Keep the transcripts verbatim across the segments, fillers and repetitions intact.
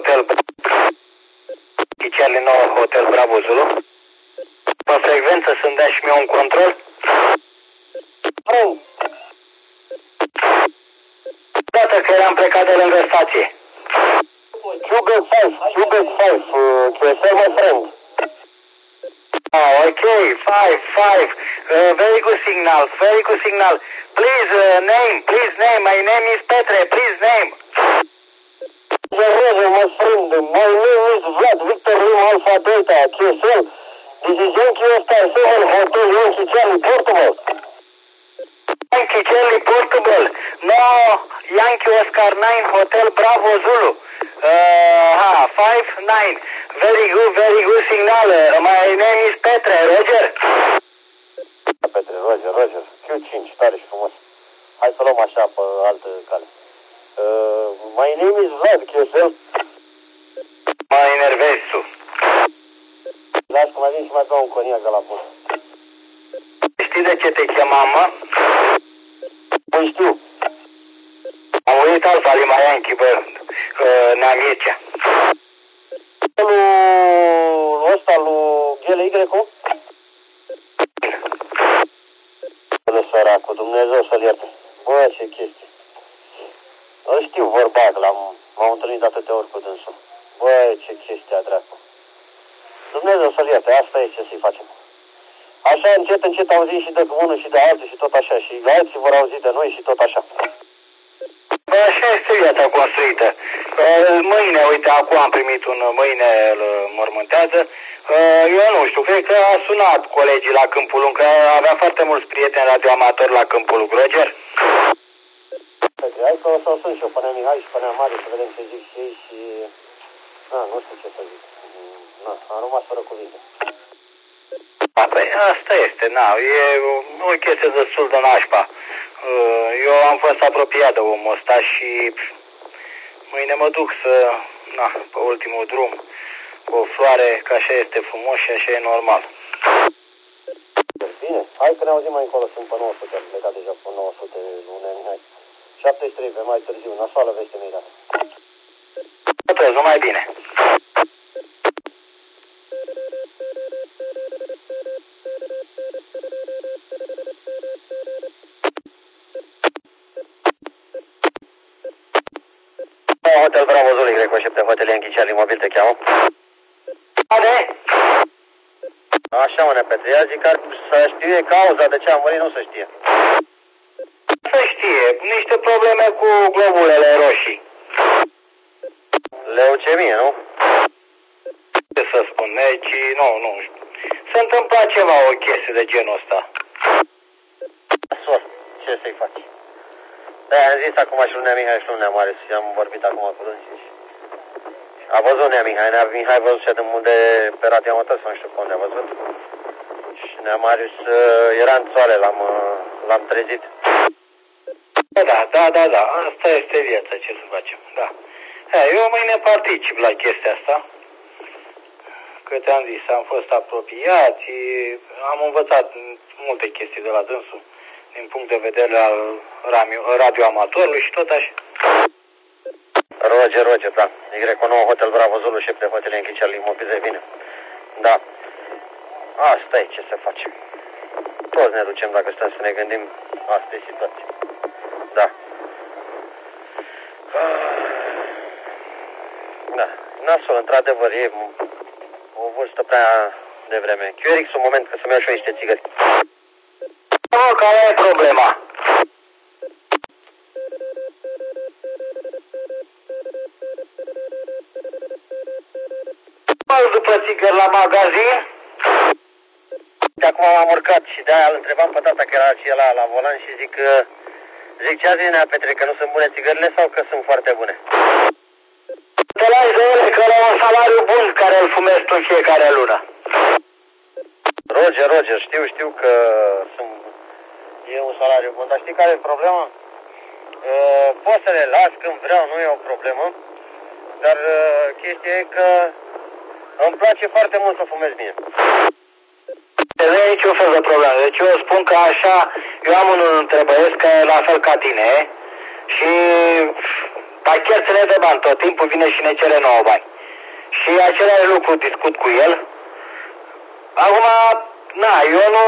Hotel Charlie nouă, Hotel Bravo Zulu. Pe frecvență să-mi dea și mie un control. Frank. Dată că eram plecat de lângă stație. Sugar five, Sugar five, uh, Q S L, my friend. Oh, okay, five, five. Uh, very good signal, very good signal. Please, uh, name, please name. My name is Petre, please name. Roger, my friend. My name is Vlad, Victor Lima Alpha Delta, Q S L. This is Yankee Oscar seven, Hotel Yankee Charlie, Portable. Yankee Charlie, Portable. No, Yankee Oscar nine, Hotel Bravo Zulu. Uh, ha, five, nine. Very good, very good signal. Uh, my name is Petre, Roger. Petre, Roger, Roger. Q cinci, tare și frumos. Hai să luăm așa pe altă cale. Uh, my name is Vlad, Q S L. Mă enervezi tu. Las că mai vin și mai beau un coniac de la bun. Știi de ce te chemam, mă? Păi știu. Am uit alfa Lima Yankee, bă, uh, Nea Mircea. Lui ăsta, lui Ghele Y-ul? Bă, săracul, Dumnezeu să-l ierte. Bă, ce chestie. Îl știu, vorba, că l-am, m-am întâlnit de atâtea ori cu dânsul. Bă, ce chestie a dracu. Dumnezeu să-l ierte, asta e, ce să-i facem. Așa încet, încet auzim și de unul și de altul și tot așa. Și alții vor auzi de noi și tot așa. Bă, așa este viața construită. Mâine, uite, acum am primit un, mâine îl mormântează. Eu nu știu, cred că a sunat colegii la Câmpul Lung, că avea foarte mulți prieteni radioamatori la Câmpul Lung, Roger. Hai că o să o sun și eu pe Nea Mihai și pe Nea Mare să vedem ce zic și ei și... Na, nu știu ce să zic. Na, am rămas fără cuvinte. A, păi asta este, na, e o chestie destul de nașpa. Eu am fost apropiat de omul ăsta și mâine mă duc să, na, pe ultimul drum, cu o floare, că așa este frumos și așa e normal. Bine, hai că ne auzim mai încolo, sunt pe nouă sute, am plecat deja pe nouă sute, Nea Mihai. șaptezeci și trei pe mai târziu, nasoală veste mii dată. Mulțumesc, numai bine. Hotel Bravo Zulu, Y, așteptă Hotel Yankee Charlie, mobil te cheamă. Ade? Așa, mă, Petre, ia zic că să știe cauza de ce a murit, nu se știe. Se știe, niște probleme cu globulele roșii. Leucemie, nu? Ce să spun, deci, nu, nu știu. S-a întâmplat ceva, o chestie de genul ăsta. Sor, ce să-i faci? Da, am zis acum și lui Nea Mihai și lui Nea Mare și am vorbit acum cu dânsii. A văzut Nea Mihai, Nea Mihai a văzut și de unde pe radioamator, sau nu știu unde a văzut. Și Nea Marius era în soare, l-am, l-am trezit. Da, da, da, da, asta este viața, ce să facem, da. Eu mâine particip la chestia asta. Că te-am zis, am fost apropiați, am învățat multe chestii de la dânsul, din punct de vedere al radioamatorului și tot așa. Roger, Roger, da. Y nouă, Hotel Bravo Zulu, șef de Hotel Yankee Charlie, mobil, bine. Da. Asta e, ce să facem. Toți ne ducem dacă stăm să ne gândim, asta e situația. Da. Da. Nasul, într-adevăr, e o vârstă prea devreme. Q R X, un moment, că să-mi iau și eu niște țigări. Nu, care e problema? După țigări la magazin? De acum am urcat și de-aia îl întrebam pe tata că era și el la volan și zic că... Zic, ce a zis Nea Petre, că nu sunt bune țigările sau că sunt foarte bune? Te lași de ele că la un salariu bun care îl fumezi tu în fiecare lună. Roger, Roger, știu, știu că sunt... E un salariu bun, dar știi care e problema? Uh, pot să le las când vreau, nu e o problemă, dar uh, chestia e că îmi place foarte mult să fumez mie. Nu e niciun fel de problemă. Deci eu spun că așa, eu am unul între băieți care e la fel ca tine și Pachetele de bani, tot timpul vine și ne cere nouă bani. Și același lucru discut cu el. Acum, na, eu nu...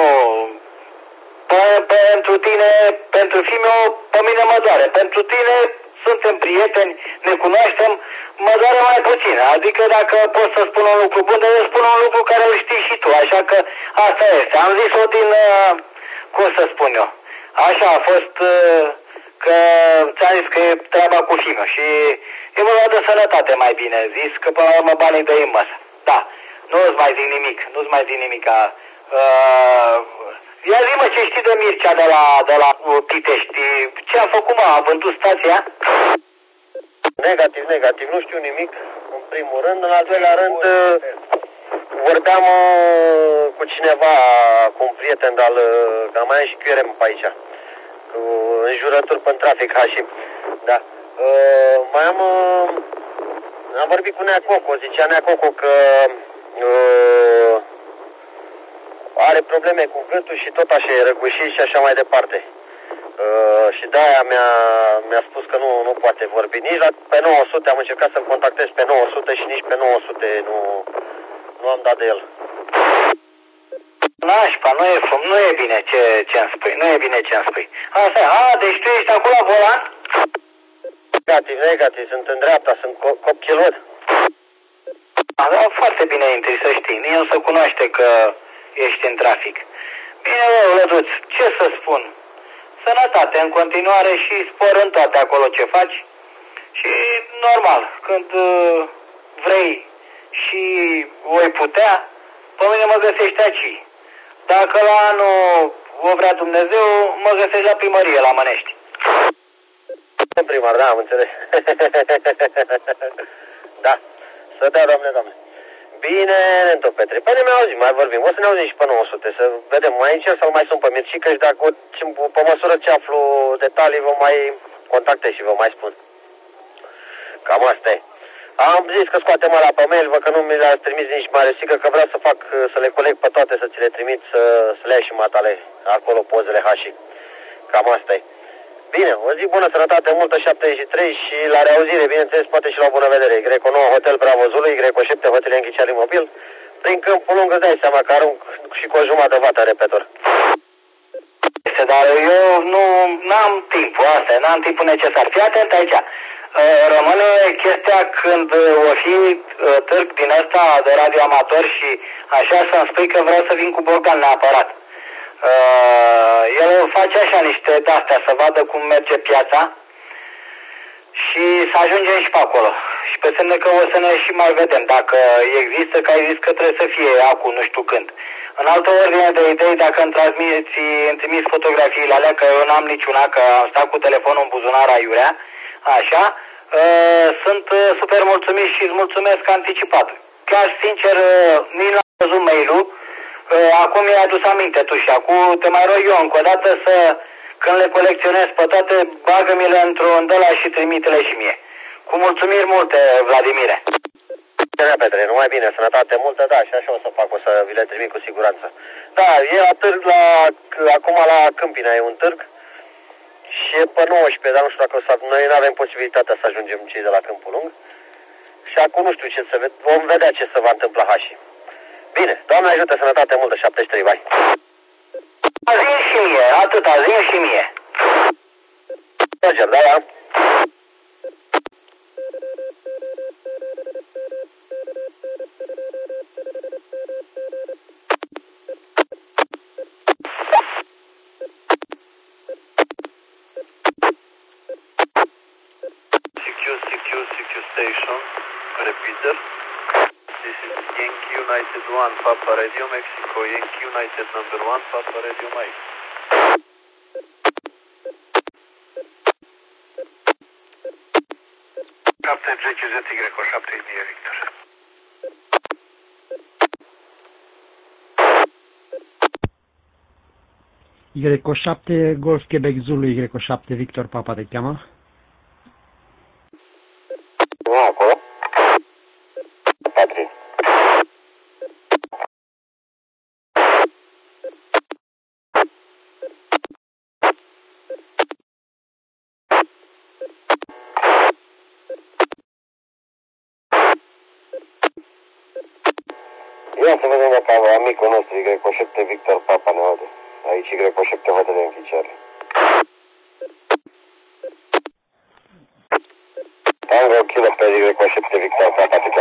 Pe, pentru tine, pentru fiul pe mine mă doare. Pentru tine suntem prieteni, ne cunoaștem, mă doare mai puțin. Adică dacă pot să spun un lucru bun, dar eu spun un lucru care îl știi și tu. Așa că asta este. Am zis-o din, cum să spun eu, așa a fost că ți-am zis că e treaba cu fiul. Și e vorba de sănătate mai bine zis, că până la urmă banii dă-i în masă. Da, nu-ți mai zic nimic, nu-ți mai zic nimic. Uh, Ia zi-mă ce știi de Mircea de la, de la Pitești. Ce a făcut, mă? A vândut stația? Negativ, negativ. Nu știu nimic, în primul rând. În al doilea rând, vorbeam cu cineva, cu un prieten de-al, că mai am și Q R M pe aici, cu înjurături pe trafic, ha, și, da. Uh, mai am, uh, am vorbit cu Nea Coco, zicea Nea Coco că uh, are probleme cu gâtul și tot așa e răgușit și așa mai departe. Uh, și de-aia mi-a, mi-a spus că nu, nu poate vorbi. Nici la, pe nouă sute am încercat să-l contactez pe nouă sute și nici pe nouă sute nu, nu am dat de el. Nașpa, nu e, nu e bine ce, ce îmi spui, nu e bine ce îmi spui. Asta e, a, deci tu ești acolo la volan? Negativ, negativ, sunt în dreapta, sunt co copchilot. Da, da, foarte bine intri, să știi, nici nu se cunoaște că ești în trafic. Bine, bă, Lăduț, ce să spun? Sănătate în continuare și spor în toate acolo ce faci. Și normal, când uh, vrei și voi putea, pe mine mă găsești aici. Dacă la anul o vrea Dumnezeu, mă găsești la primărie, la Mănești. În primar, da, am înțeles. Da, să dea, Doamne, Doamne. Bine, Nento Petre. Păi ne mai auzim, mai vorbim. O să ne auzim și pe nouă sute, să vedem. Mai încerc să-l mai sun pe Mircică și dacă, pe măsură ce aflu detalii, vă mai contactez și vă mai spun. Cam asta e. Am zis că scoatem ăla pe mail, vă că nu mi le-ați trimis nici mare sigă, că vreau să fac, să le coleg pe toate, să ți le trimit, să, să le ai și matale acolo, pozele hașii. Cam asta e. Bine, o zi bună, sănătate multă, șaptezeci și trei și la reauzire, bineînțeles, poate și la o bună vedere. Greco nouă, Hotel Bravo Zulu, Greco șapte, Hotel Înghiciar Imobil. Prin Câmpul Lung îți dai seama că arunc și cu o jumătate de vată în repetor. Este, dar eu nu am timpul asta, n-am timpul necesar. Fii atent aici. Rămâne chestia când o fi târg din ăsta de radioamator și așa să-mi spui că vreau să vin cu Bogdan neapărat. Uh, el face așa niște de-astea să vadă cum merge piața și să ajungem și pe acolo. Și pe semne că o să ne și mai vedem dacă există, că ai zis că trebuie să fie acum nu știu când. În altă ordine de idei, dacă îmi transmiți, îmi trimiți fotografiile alea, că eu n-am niciuna, că am stat cu telefonul în buzunar aiurea, așa, uh, sunt uh, super mulțumit și îți mulțumesc anticipat. Chiar sincer, uh, nici n-am văzut mail-ul. Acum mi-ai adus aminte tu și acum te mai rog eu încă o dată să, când le colecționez pe toate, bagă-mi-le într-un de la și trimite-le și mie. Cu mulțumiri multe, Vladimire. Bine, Petre, numai bine, sănătate multă, da, și așa o să fac, o să vi le trimit cu siguranță. Da, e la târg, la, acum la Câmpina e un târg și e pe nouăsprezece, dar nu știu dacă o să, noi nu avem posibilitatea să ajungem cei de la Câmpul Lung. Și acum nu știu ce să ved, vom vedea ce se va întâmpla hașii. Bine, Doamne ajută, sănătate multă, șaptezeci și trei, vai. Zi și mie, atâta, zi și mie. Mergem, da, da. C Q, C Q, C Q Station, repeater. This is Yankee United one, Papa Radio Mexico, Yankee United number one, Papa Radio Mike. Captain J Q Z Y șapte mie, Victor. Y șapte, Golf Quebec Zulu, Y șapte, Victor Papa te cheamă? Nu acolo. Patri. Ia să vedem dacă amicul nostru, Y șapte Victor Papa, ne aude. Aici Y șapte Hotel de închiciare. Tango Kilo pe Y șapte Victor Papa, te